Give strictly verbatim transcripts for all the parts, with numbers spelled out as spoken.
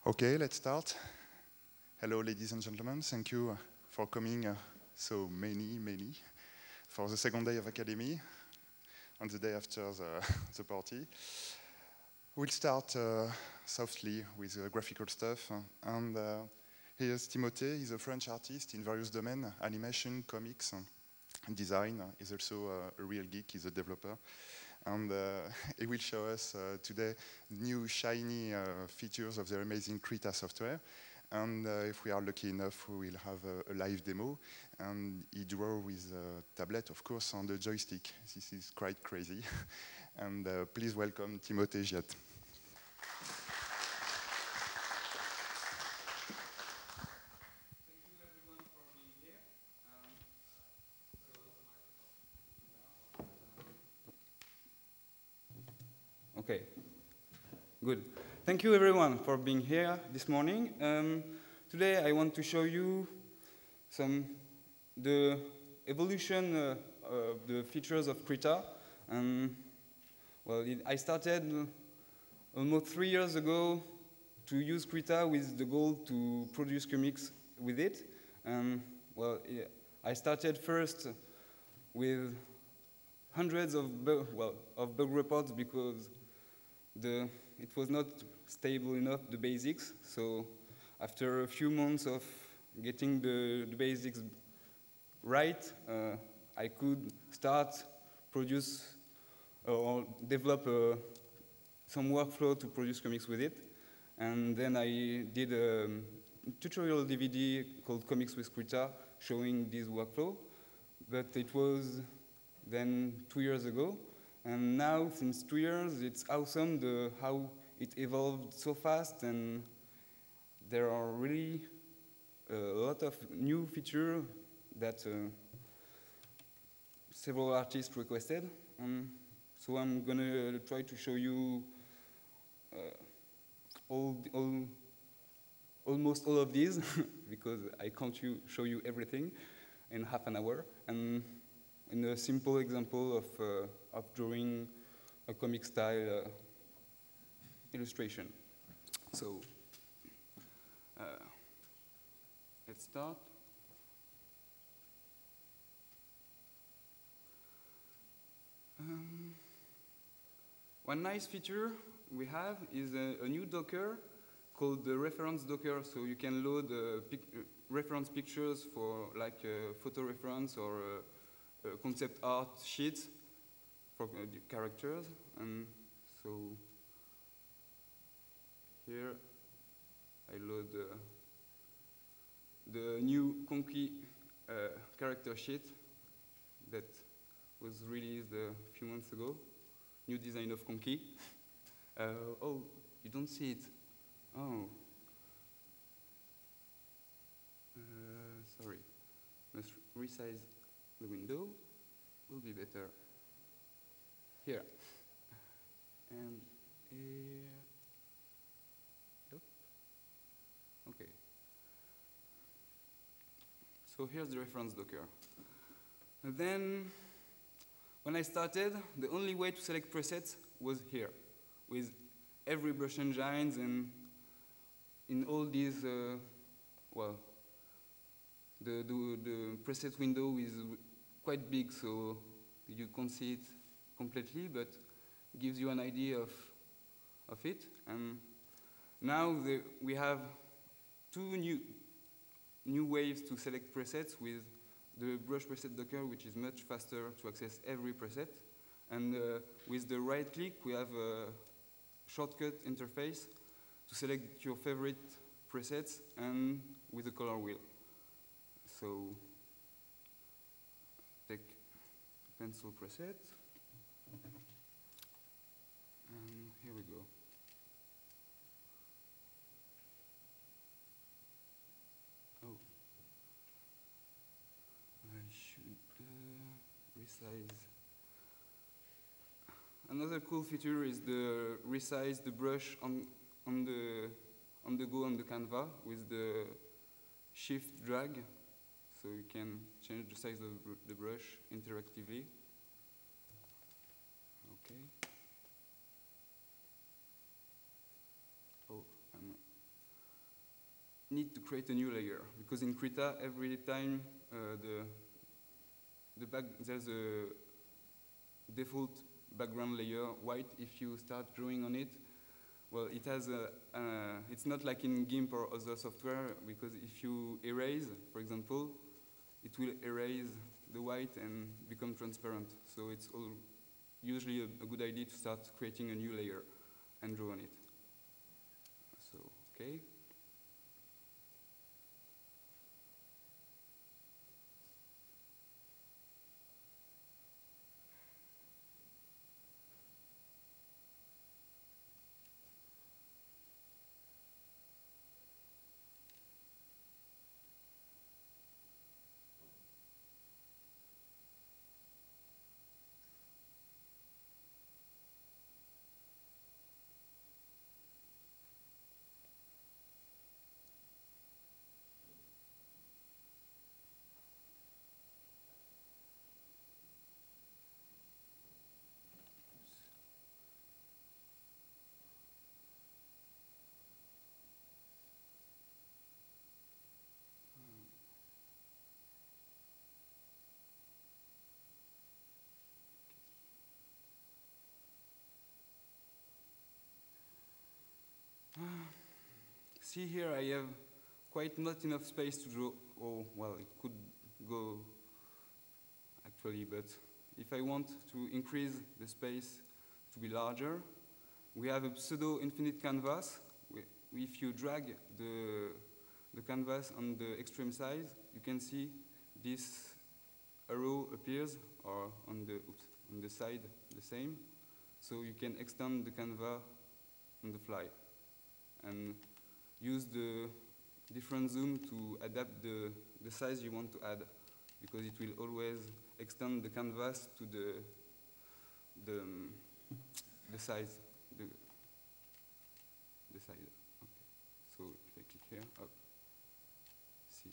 Okay, let's start. Hello, ladies and gentlemen. Thank you for coming uh, so many, many for the second day of Academy, on the day after the, the party. We'll start uh, softly with uh, graphical stuff. Uh, and uh, here's Timothée. He's a French artist in various domains, animation, comics, and design. He's also uh, a real geek. He's a developer. And uh, he will show us uh, today new shiny uh, features of the amazing Krita software. And uh, if we are lucky enough, we will have a, a live demo. And he draw with a tablet, of course, on the joystick. This is quite crazy. And uh, please welcome Timothée Giat. Okay, good. Thank you everyone for being here this morning. Um, today I want to show you some the evolution uh, of the features of Krita. Um, well, it, I started almost three years ago to use Krita with the goal to produce comics with it. Um, well, I started first with hundreds of bug, well of bug reports because The, it was not stable enough, the basics. So after a few months of getting the, the basics right, uh, I could start produce uh, or develop uh, some workflow to produce comics with it. And then I did a tutorial D V D called Comics with Krita showing this workflow. But it was then two years ago. And now, since two years, it's awesome the, how it evolved so fast, and there are really a lot of new features that uh, several artists requested. Um, so I'm gonna try to show you uh, all, all, almost all of these, because I can't you, show you everything in half an hour. And in a simple example of, uh, of drawing a comic style uh, illustration. So, uh, let's start. Um, one nice feature we have is a, a new Docker called the reference Docker, so you can load uh, pic reference pictures for like uh, photo reference or uh, Uh, concept art sheets for uh, the characters. And so here I load uh, the new Conky uh, character sheet that was released a few months ago. New design of Conky. Uh, oh, you don't see it. Oh. Uh, sorry. Must resize the window. Will be better here. And here. Yep. Okay. So here's the reference Docker. And then, when I started, the only way to select presets was here, with every brush engines and in all these, uh, well, the, the, the preset window is quite big, so you can't see it completely, but gives you an idea of, of it. And now the, we have two new, new ways to select presets with the brush preset Docker, which is much faster to access every preset. And uh, with the right click, we have a shortcut interface to select your favorite presets and with a color wheel. So take pencil preset, and here we go. Oh, I should uh, resize. Another cool feature is the resize the brush on on the on the go on the Canva with the shift drag. So you can change the size of the brush interactively. Okay. Oh, I'm need to create a new layer, because in Krita, every time uh, the, the back, there's a default background layer white. If you start drawing on it, well, it has a, uh, it's not like in GIMP or other software, because if you erase, for example, it will erase the white and become transparent. So it's all usually a, a good idea to start creating a new layer and draw on it. So, okay. See here, I have quite not enough space to draw. Oh, well, it could go actually, but if I want to increase the space to be larger, we have a pseudo infinite canvas. If you drag the, the canvas on the extreme size, you can see this arrow appears, or on the, oops, on the side the same. So you can extend the canvas on the fly and use the different zoom to adapt the, the size you want to add, because it will always extend the canvas to the, the, um, the size, the, the size. Okay. So if I click here, up, see.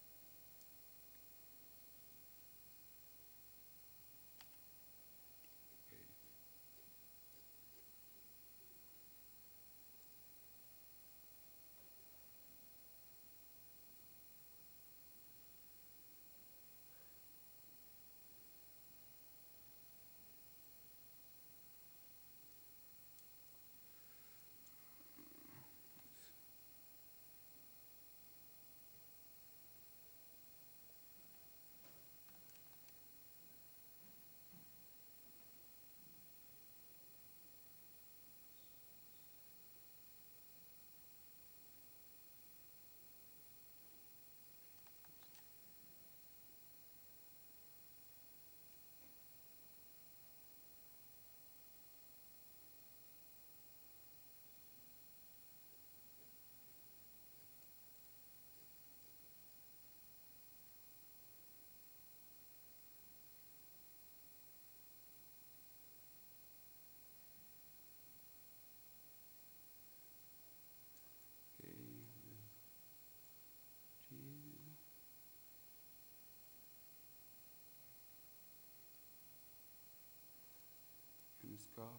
And scarf.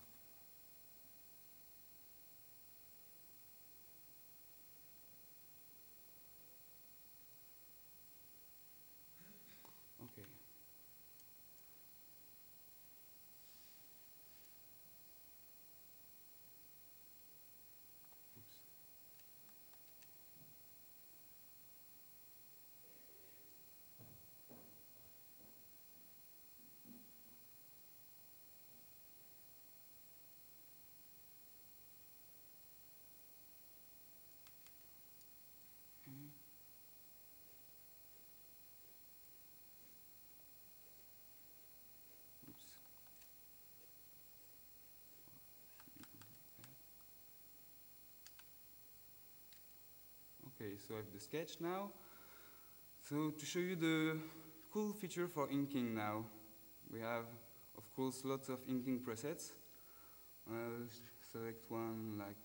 Okay. Oops. Okay. Oops. Okay, so I have the sketch now. So to show you the cool feature for inking now, we have, of course, lots of inking presets. I'll select one like,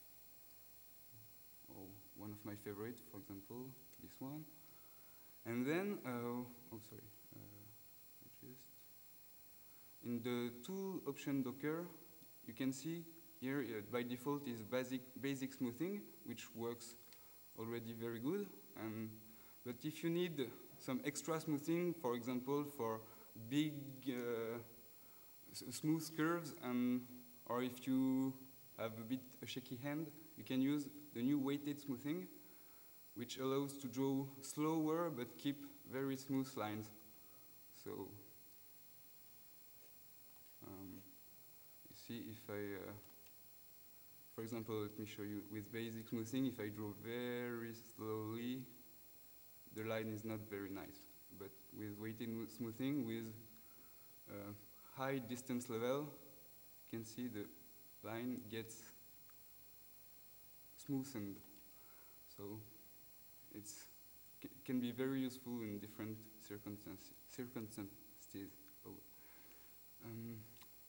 oh, one of my favorites, for example, this one. And then, uh, oh, sorry, uh, just in the tool option docker, you can see here uh, by default is basic basic smoothing, which works already very good. And, but if you need some extra smoothing, for example, for big uh, smooth curves, and, or if you have a bit a shaky hand, you can use the new weighted smoothing, which allows to draw slower but keep very smooth lines. So, um, you see if I, uh, for example, let me show you with basic smoothing, if I draw very slowly, the line is not very nice. But with weighted smoothing, with uh, high distance level, you can see the line gets smoothened. So it's c can be very useful in different circumstances. circumstances. Oh. Um,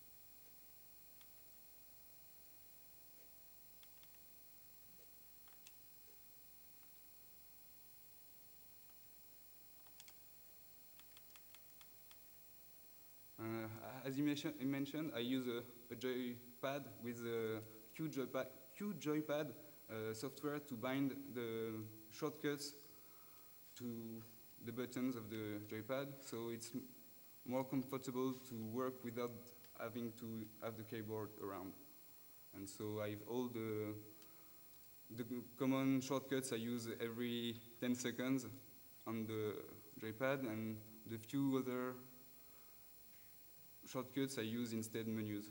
Uh, as you mention, mentioned, I use a, a joypad with a Q joypad, Q joypad uh, software to bind the shortcuts to the buttons of the joypad, so it's m more comfortable to work without having to have the keyboard around. And so I have all the, the common shortcuts I use every ten seconds on the joypad, and the few other shortcuts I use instead menus.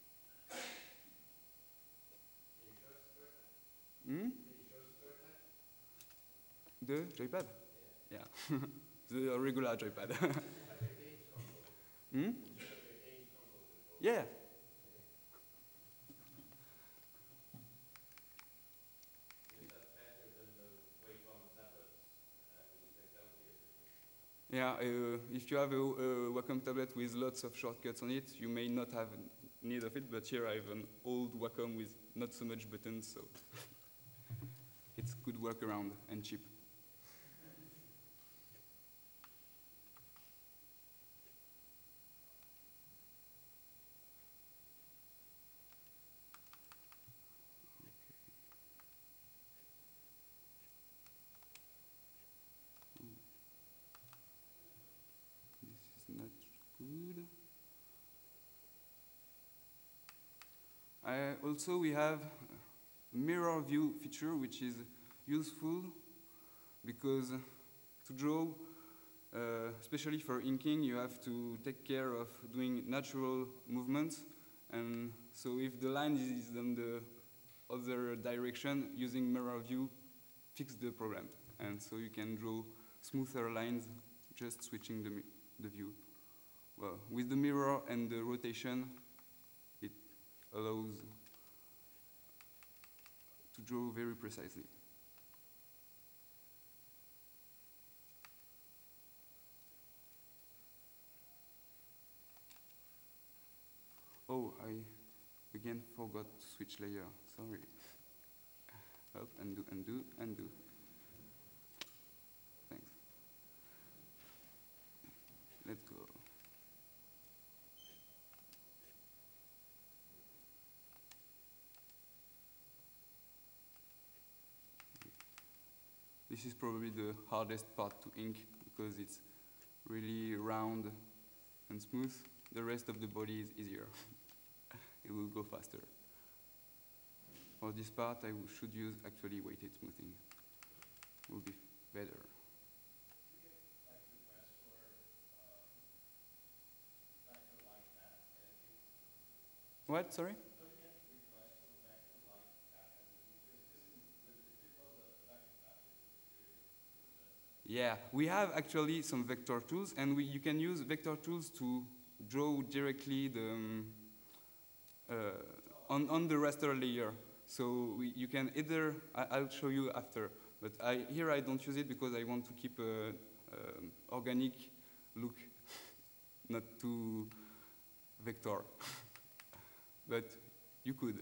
Hmm? The joypad? Yeah. yeah. The regular joypad. hmm? Yeah. Yeah, uh, if you have a, a Wacom tablet with lots of shortcuts on it, you may not have need of it, but here I have an old Wacom with not so much buttons, so it's good workaround and cheap. This is not good. I, also, we have a mirror view feature, which is useful because to draw, uh, especially for inking, you have to take care of doing natural movements. And so if the line is in the other direction, using mirror view fix the problem. And so you can draw smoother lines just switching the, the view. Well, with the mirror and the rotation, it allows to draw very precisely. Oh, I again forgot to switch layer, sorry. Up, undo, undo, undo. Thanks. Let's go. This is probably the hardest part to ink because it's really round and smooth. The rest of the body is easier. It will go faster. For this part, I should use actually weighted smoothing. Will be better. What? Sorry? Yeah, we have actually some vector tools, and we, you can use vector tools to draw directly the, um, uh, on, on the raster layer. So we, you can either, I, I'll show you after, but I, here I don't use it because I want to keep an organic look, not too vector. But you could.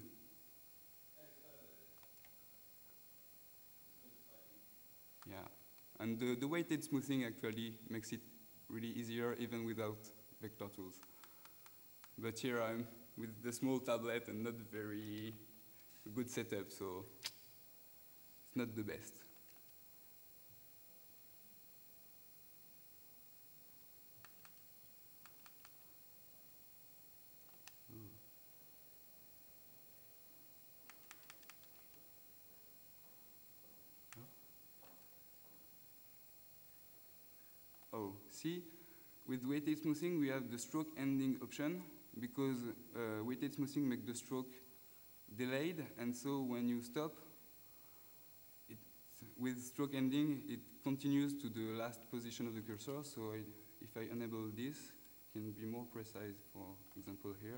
Yeah. And the, the weighted smoothing actually makes it really easier even without vector tools. But here I'm with the small tablet and not very good setup, so it's not the best. see, with weighted smoothing, we have the stroke ending option because uh, weighted smoothing makes the stroke delayed, and so when you stop, it, with stroke ending, it continues to the last position of the cursor. So I, if I enable this, it can be more precise, for example, here.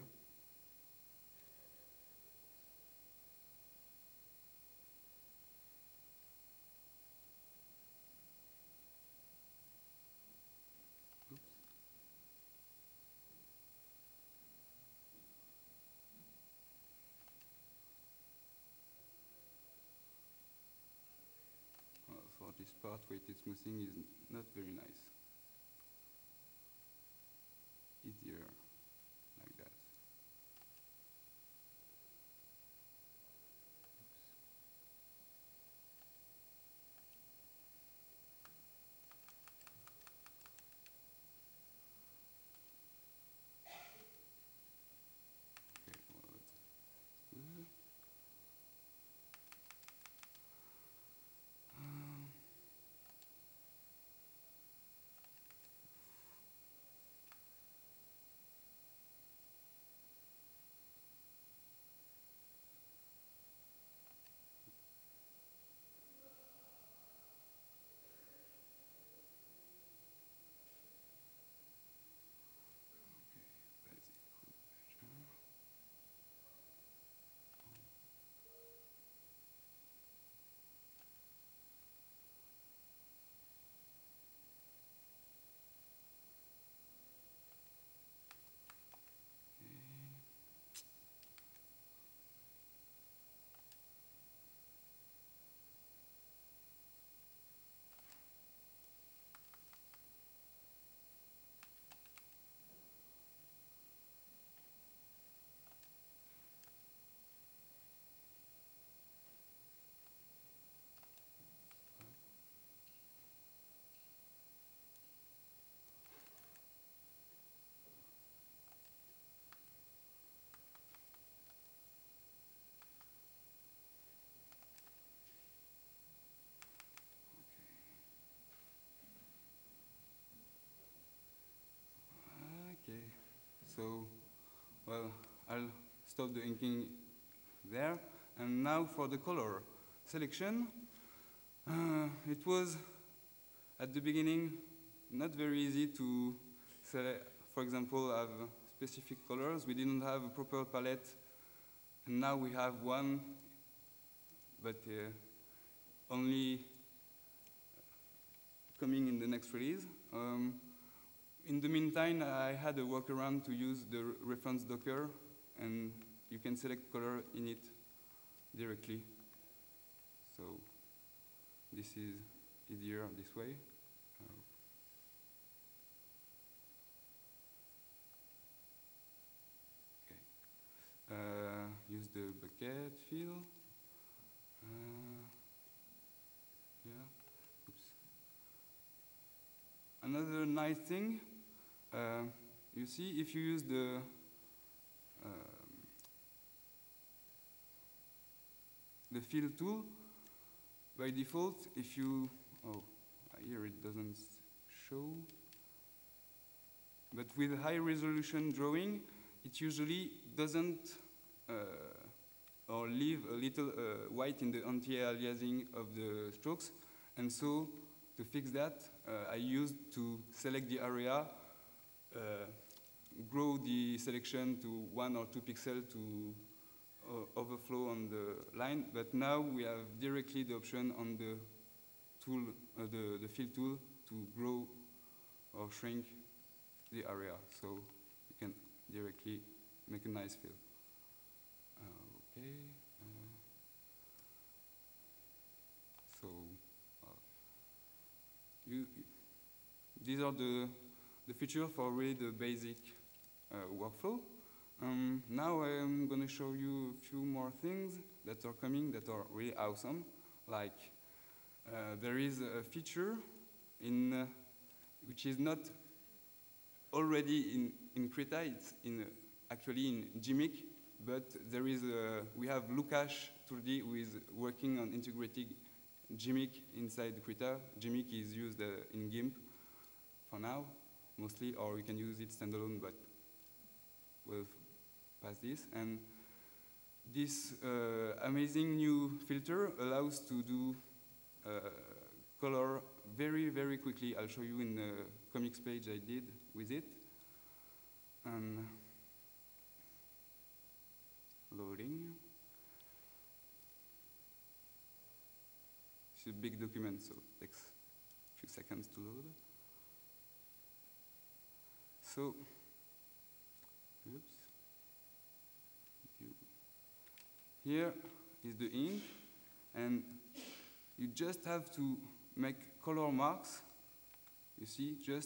Uh, for this part, weighted smoothing is not very nice. Easier like that. Okay, well, that's good. Um, Okay, so, well, I'll stop the inking there. And now for the color selection. Uh, it was, at the beginning, not very easy to select, for example, have specific colors. We didn't have a proper palette, and now we have one, but uh, only coming in the next release. Um, In the meantime, I had a workaround to use the reference Docker, and you can select color in it directly. So this is easier this way. Uh, okay. Uh, use the bucket fill. Uh, yeah. Oops. Another nice thing. Uh, you see, if you use the um, the fill tool, by default, if you, oh, here it doesn't show, but with high resolution drawing, it usually doesn't uh, or leave a little uh, white in the anti-aliasing of the strokes, and so to fix that, uh, I used to select the area, uh, grow the selection to one or two pixels to uh, overflow on the line. But now we have directly the option on the tool, uh, the, the fill tool, to grow or shrink the area. So you can directly make a nice fill. Uh, okay. Uh, so uh, you, these are the the features for really the basic uh, workflow. Um, now I'm going to show you a few more things that are coming that are really awesome. Like uh, there is a feature in uh, which is not already in in Krita. It's in uh, actually in Gmik, but there is a, we have Lukasz Turdi who is working on integrating Gmik inside Krita. Gmik is used uh, in GIMP for now, mostly, or you can use it standalone, but we'll pass this. And this uh, amazing new filter allows to do uh, color very, very quickly. I'll show you in the comics page I did with it. And loading. It's a big document, so it takes a few seconds to load. So, oops. Here is the ink, and you just have to make color marks. You see, just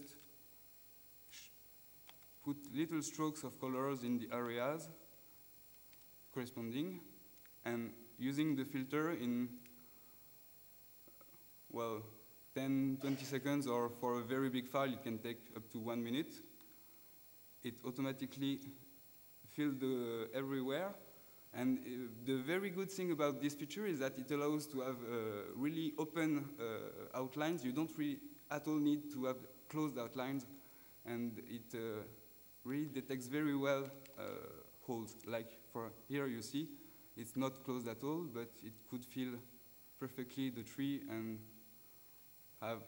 put little strokes of colors in the areas corresponding, and using the filter in, well, ten, twenty seconds, or for a very big file, it can take up to one minute. It automatically fills the everywhere. And uh, the very good thing about this feature is that it allows to have uh, really open uh, outlines. You don't really at all need to have closed outlines, and it uh, really detects very well uh, holes. Like for here you see, it's not closed at all, but it could fill perfectly the tree and have,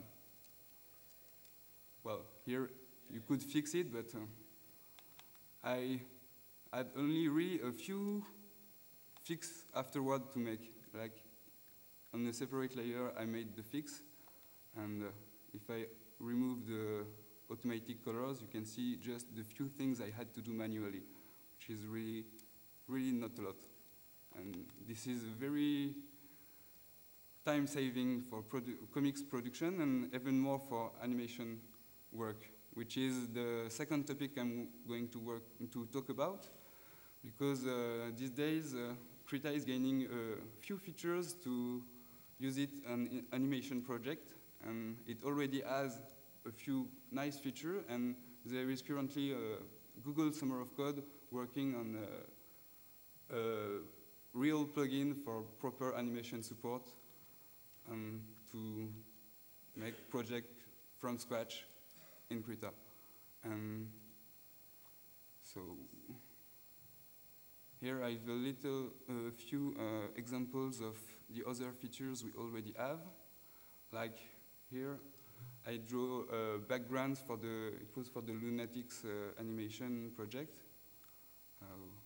well, here you could fix it, but uh, I had only really a few fix afterward to make. Like on a separate layer, I made the fix, and uh, if I remove the automatic colors, you can see just the few things I had to do manually, which is really, really not a lot. And this is very time-saving for produ comics production, and even more for animation work, which is the second topic I'm going to work to talk about, because uh, these days uh, Krita is gaining a few features to use it on animation project, and it already has a few nice features, and there is currently a Google Summer of Code working on a, a real plugin for proper animation support, um, to make project from scratch in Krita. And so here I have a little, a uh, few uh, examples of the other features we already have. Like here, I draw uh, backgrounds for the, it was for the Lunatics uh, animation project. Uh,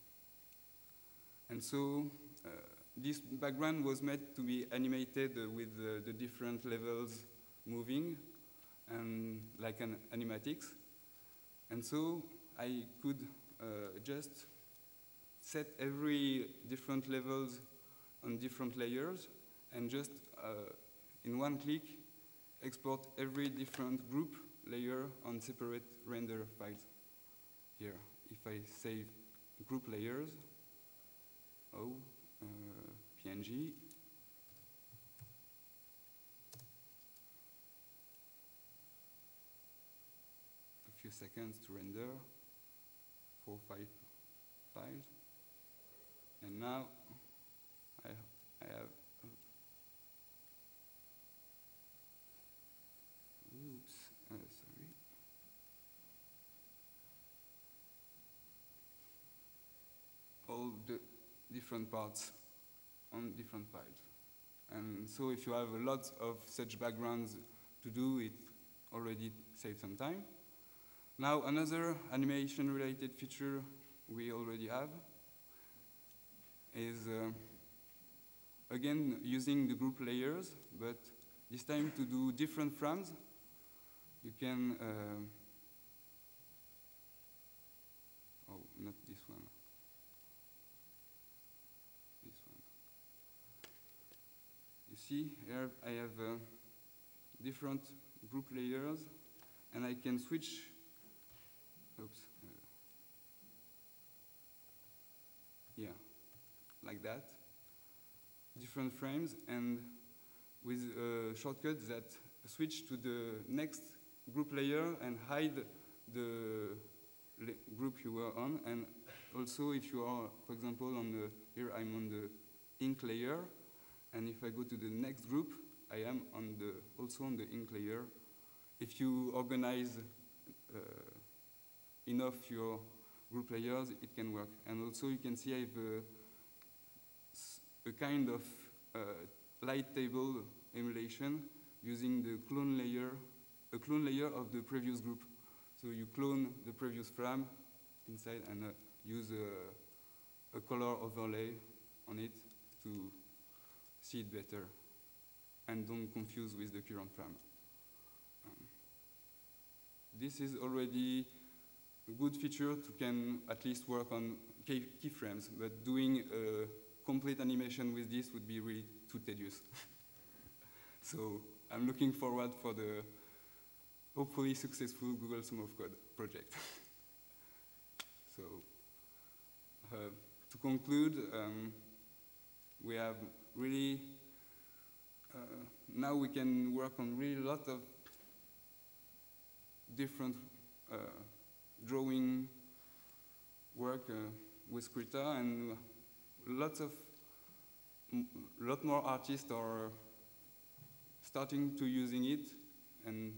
and so uh, this background was meant to be animated uh, with uh, the different levels moving, and like an animatics. And so I could uh, just set every different levels on different layers, and just uh, in one click export every different group layer on separate render files. Here, if I save group layers, oh, uh, P N G, a few seconds to render, four, five files. And now I, I have, uh, oops, uh, sorry. All the different parts on different files. And so if you have a lot of such backgrounds to do, it already saves some time. Now another animation-related feature we already have is, uh, again, using the group layers, but this time to do different frames. You can, uh, oh, not this one, this one. You see, here I have uh, different group layers, and I can switch, oops, uh, yeah, like that, different frames, and with a shortcut that switch to the next group layer and hide the group you were on. And also if you are, for example, on the, here I'm on the ink layer, and if I go to the next group, I am on the, also on the ink layer. if you organize uh, enough your group layers, it can work. And also you can see I have a, a kind of uh, light table emulation using the clone layer, a clone layer of the previous group. So you clone the previous frame inside and uh, use a, a color overlay on it to see it better and don't confuse with the current frame. Um, this is already a good feature to can at least work on key keyframes, but doing a complete animation with this would be really too tedious. So I'm looking forward for the hopefully successful Google Sum of Code project. So uh, to conclude, um, we have really, uh, now we can work on really a lot of different uh, drawing work uh, with Krita, and lots of, a lot more artists are starting to using it, and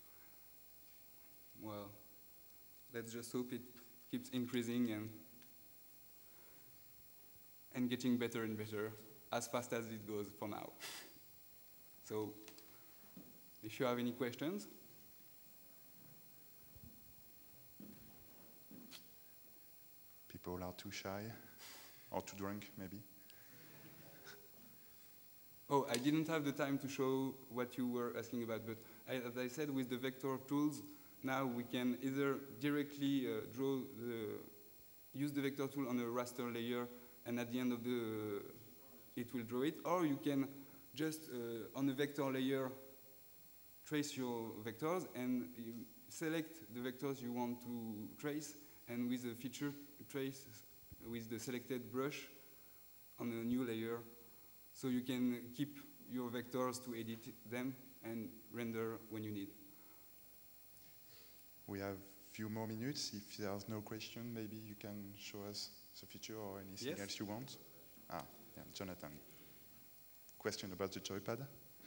well, let's just hope it keeps increasing and and getting better and better as fast as it goes for now. So, if you have any questions. People are too shy or too drunk, maybe. Oh, I didn't have the time to show what you were asking about, but I, as I said, with the vector tools, now we can either directly uh, draw the, use the vector tool on a raster layer, and at the end of the, it will draw it, or you can just, uh, on the vector layer, trace your vectors, and you select the vectors you want to trace, and with the feature trace with the selected brush on a new layer, so you can keep your vectors to edit them and render when you need. We have a few more minutes. If there's no question, maybe you can show us the feature or anything Yes. else you want. Ah, yeah, Jonathan. Question about the joypad?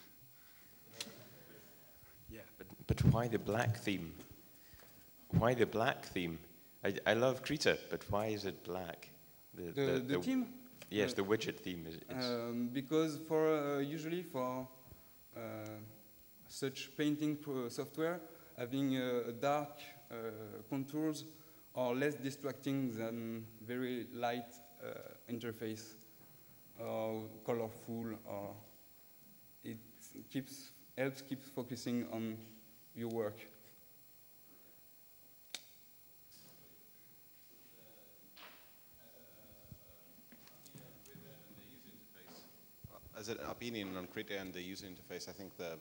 Yeah, but, but why the black theme? Why the black theme? I, I love Krita, but why is it black? The, the, the theme? Yes, uh, the widget theme. Is, it's um, because for uh, usually for uh, such painting pro software, having uh, dark uh, contours are less distracting than very light uh, interface or colorful, or it keeps helps keeps focusing on your work. As an opinion on Krita and the user interface, I think the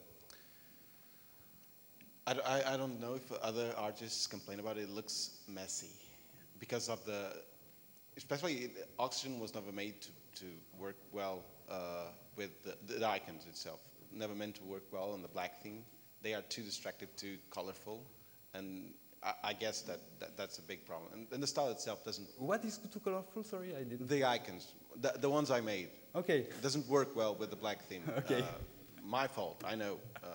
I, I, I don't know if other artists complain about it. It looks messy because of the, especially Oxygen was never made to, to work well uh, with the, the icons itself. Never meant to work well on the black theme. They are too distractive, too colorful, and I, I guess that, that that's a big problem. And, and the style itself doesn't. What is too colorful? Sorry, I didn't. The icons, the, the ones I made. Okay. It doesn't work well with the black theme. Okay. Uh, my fault, I know. Uh,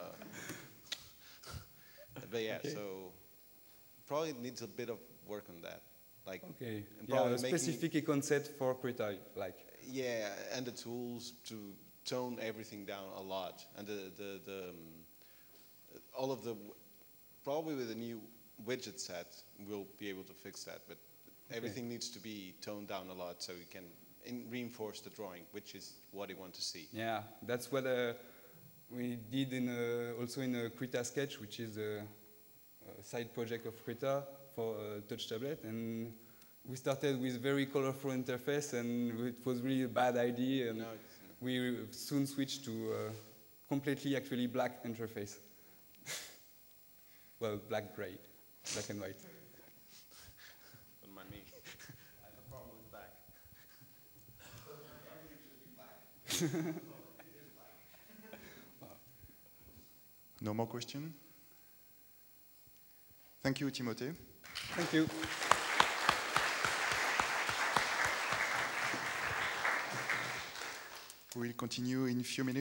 but yeah, Okay. so probably needs a bit of work on that. Like, Okay. and Yeah, probably a making- specific concept for Krita, like. Yeah, and the tools to tone everything down a lot, and the the, the um, all of the probably with a new widget set we'll be able to fix that. But everything needs to be toned down a lot so we can in reinforce the drawing, which is what you want to see. Yeah, that's what uh, we did in a, also in a Krita sketch, which is a, a side project of Krita for a touch tablet, and we started with very colorful interface, and it was really a bad idea, and No, it's, we soon switched to a completely actually black interface. Well, black gray, black and white. don't mind me. I have a problem with black. No more question? Thank you, Timothée. Thank you. We'll continue in a few minutes.